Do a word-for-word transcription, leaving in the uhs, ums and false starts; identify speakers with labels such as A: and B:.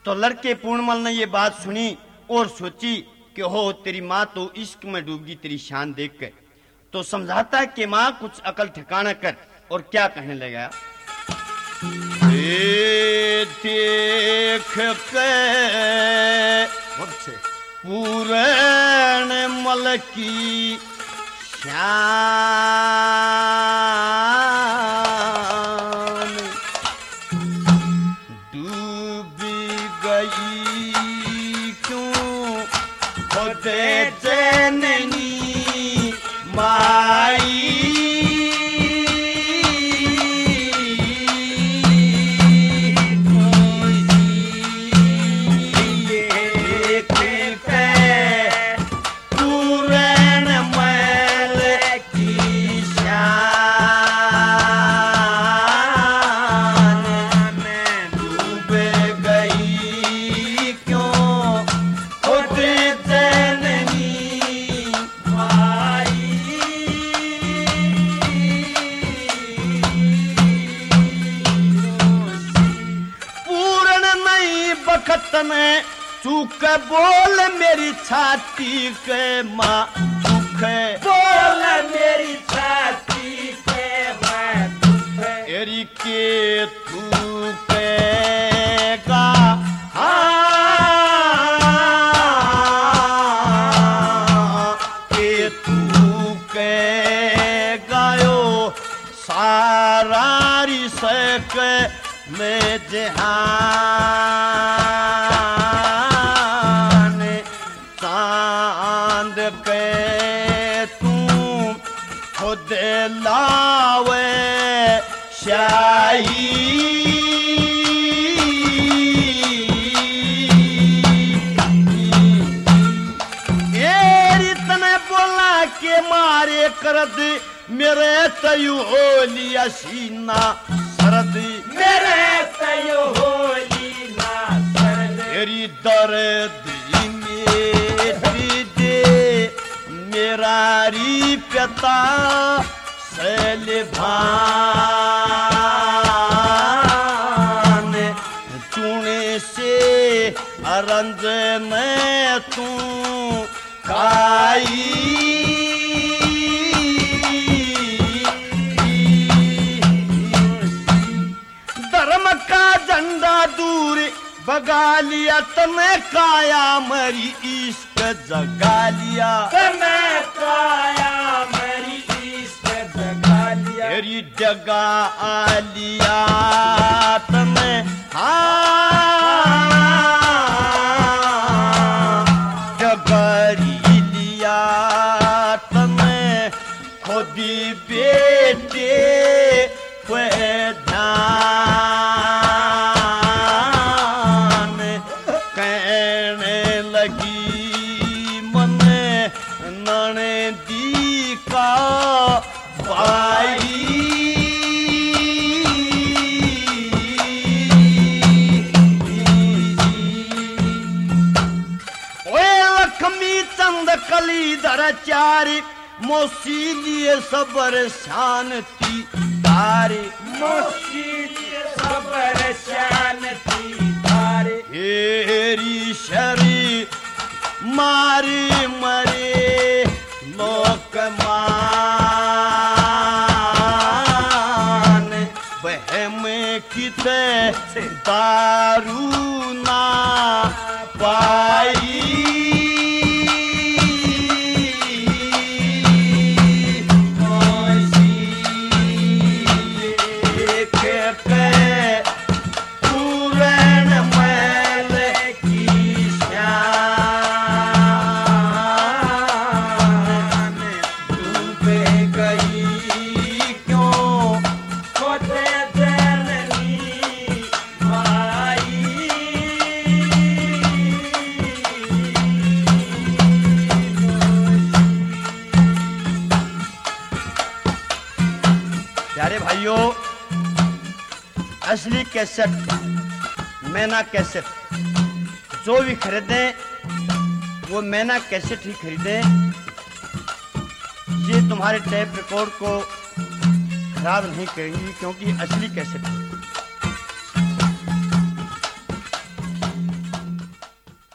A: तो लड़के पूर्णमल ने ये बात सुनी और सोची कि हो तेरी माँ तो इश्क में डूबगी तेरी शान देख कर। तो समझाता है कि माँ कुछ अकल ठिकाना कर, और क्या कहने लगा। देख के पूरण मल की शान डूबी गई क्यों खुदे जननी माई। में चूक बोल मेरी छाती के माँ दुख
B: बोल मेरी छाती के माँ दुख
A: तेरी के तू केगा हाँ के तू के गायो सारा रिसक में जहान चांद के तू खुद लावे शाही तने बोला के मारे करद मेरे तयु हो लिया सीना सरद
B: मेरे तयु हो लीना सरद
A: तेरी दर्द मेरी दे मेरा री पिता सैलभान चूने से अरंज में तू खाई धर्म का झंडा दूर भगा लिया तने काया मरी इश्क जगा लिया
B: तने काया मरी इश्क जगा लिया
A: तेरी जगा आलिया तने हाँ जगरी लिया तने खुदी बेटे ध्यान कहने लगी मन नने दी का भाई ओए लक्ष्मी चंद कली धर चारी मोसी लिए सबर शांति तारे
B: मोसी लिए सबर शांति तारे
A: हेरी शरी मारी मरे लोक मान बहम किते दारू ना पाई प्यारे भाइयों, असली कैसेट मैना कैसेट जो भी खरीदें वो मैना कैसेट ही खरीदें। ये तुम्हारे टेप रिकॉर्ड को खराब नहीं करेंगी क्योंकि असली कैसेट